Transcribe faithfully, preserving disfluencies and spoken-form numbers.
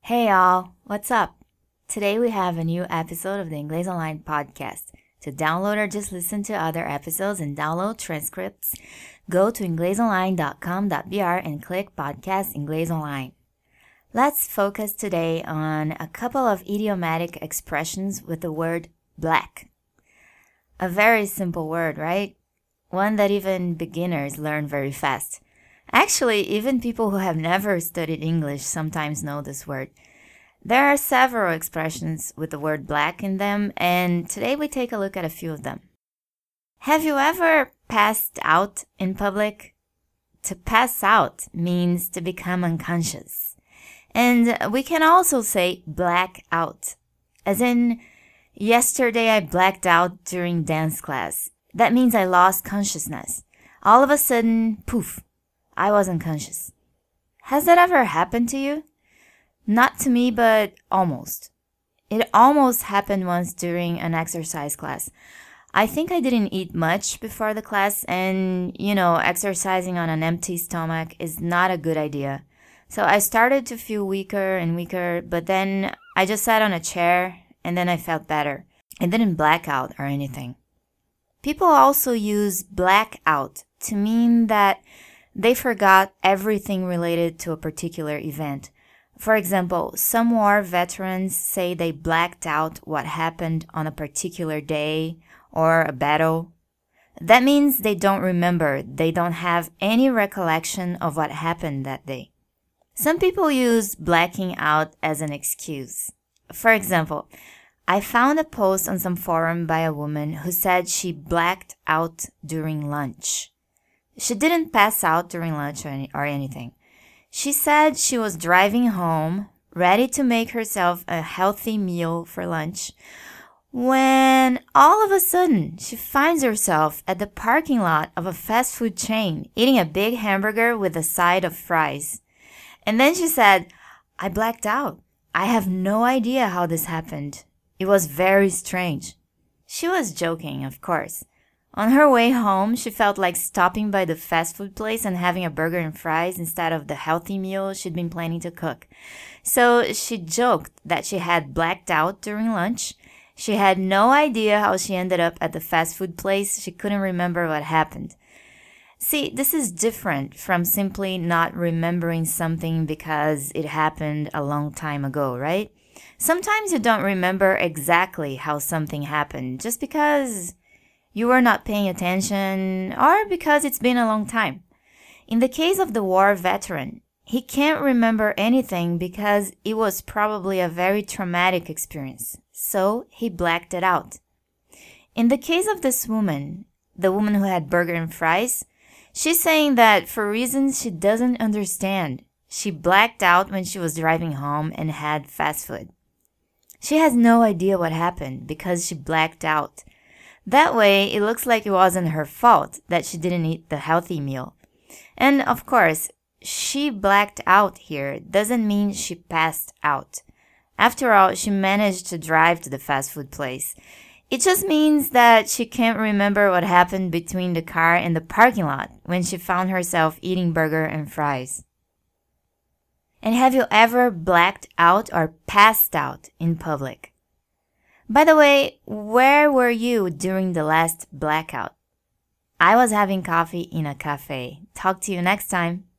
Hey y'all, what's up? Today we have a new episode of the Inglês Online podcast. To download or just listen to other episodes and download transcripts, go to inglês online dot com dot b r and click Podcast Inglês Online. Let's focus today on a couple of idiomatic expressions with the word black. A very simple word, right? One that even beginners learn very fast. Actually, even people who have never studied English sometimes know this word. There are several expressions with the word black in them, and today we take a look at a few of them. Have you ever passed out in public? To pass out means to become unconscious. And we can also say black out, as in, yesterday I blacked out during dance class. That means I lost consciousness. All of a sudden, poof, I was unconscious. Has that ever happened to you? Not to me, but almost. It almost happened once during an exercise class. I think I didn't eat much before the class, and, you know, exercising on an empty stomach is not a good idea. So I started to feel weaker and weaker, but then I just sat on a chair, and then I felt better. I didn't black out or anything. People also use black out to mean that they forgot everything related to a particular event. For example, some war veterans say they blacked out what happened on a particular day or a battle. That means they don't remember, they don't have any recollection of what happened that day. Some people use blacking out as an excuse. For example, I found a post on some forum by a woman who said she blacked out during lunch. She didn't pass out during lunch or, any, or anything. She said she was driving home, ready to make herself a healthy meal for lunch, when all of a sudden she finds herself at the parking lot of a fast food chain eating a big hamburger with a side of fries. And then she said, I blacked out. I have no idea how this happened. It was very strange. She was joking, of course. On her way home, she felt like stopping by the fast food place and having a burger and fries instead of the healthy meal she'd been planning to cook. So she joked that she had blacked out during lunch. She had no idea how she ended up at the fast food place. She couldn't remember what happened. See, this is different from simply not remembering something because it happened a long time ago, right? Sometimes you don't remember exactly how something happened just because you were not paying attention, or because it's been a long time. In the case of the war veteran, he can't remember anything because it was probably a very traumatic experience, so he blacked it out. In the case of this woman, the woman who had burger and fries, she's saying that for reasons she doesn't understand, she blacked out when she was driving home and had fast food. She has no idea what happened because she blacked out. That way, it looks like it wasn't her fault that she didn't eat the healthy meal. And of course, she blacked out here doesn't mean she passed out. After all, she managed to drive to the fast food place. It just means that she can't remember what happened between the car and the parking lot when she found herself eating burger and fries. And have you ever blacked out or passed out in public? By the way, where were you during the last blackout? I was having coffee in a cafe. Talk to you next time.